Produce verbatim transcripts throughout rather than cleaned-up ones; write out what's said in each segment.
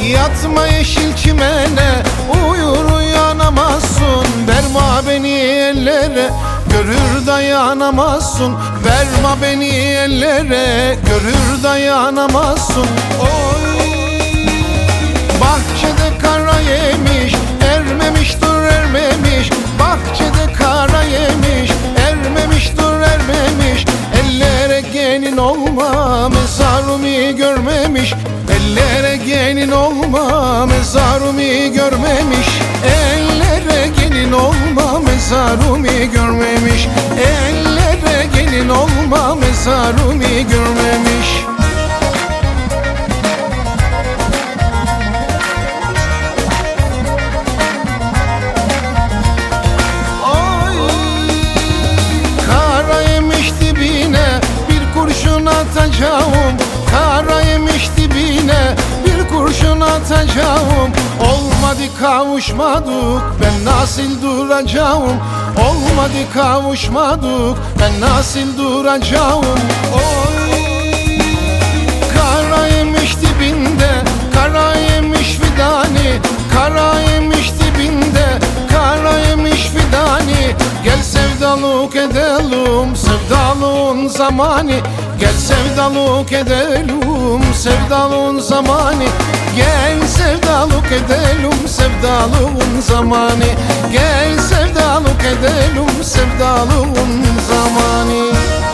Yatma yeşil çimene, uyur uyanamazsın. Verme beni ellere, görür dayanamazsın. Verme beni ellere, görür dayanamazsın. Oy, bahçede kara yemiş, ermemiş dur ermemiş. Bahçede kara yemiş, ermemiş dur ermemiş. Ellere gelin olma, mezarımı görmemiş. Ellere gelin olma, mezarımı görmemiş. Ellere gelin olma, mezarımı görmemiş. Ellere gelin olma, mezarımı görmemiş. Atacağım, kara yemiş dibine bir kurşun atacağım. Olmadı kavuşmadık, ben nasıl duracağım? Olmadı kavuşmadık, ben nasıl duracağım? Oy, kara yemiş dibinde, kara yemiş fidani. Kara yemiş dibinde, kara yemiş fidani. Gel sevdalık edelim, sevdalığın zamanı. Gel sevdalık edelim, sevdalığın zamanı. Gel sevdalık edelim, sevdalığın zamanı. Gel sevdalık edelim, sevdalığın zamanı.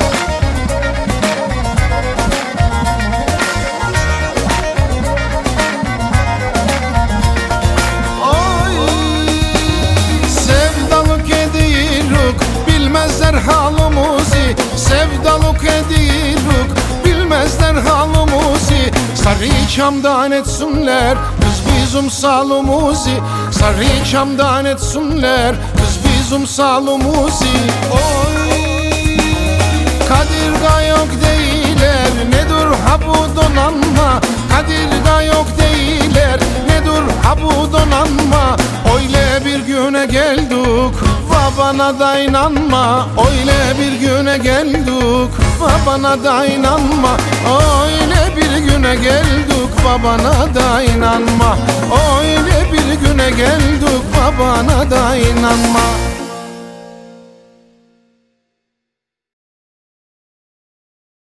Oy, sevdalık ediyoruz, bilmezler halımızı. Sevdalık ediyoruz, bilmezler halımızı. Sarı çamdan etsinler, kız bizim salımızı. Sarı çamdan etsinler, kız bizim salımızı. Oy, kadirga yok değiller, nedir ha bu donanma? Kadirga yok değiller, nedir ha bu donanma? Öyle bir güne geldik, va bana da inanma. Öyle bir güne geldik, va bana da inanma. Öyle bir güne geldik, va bana da inanma. Öyle bir güne geldik, va bana da inanma.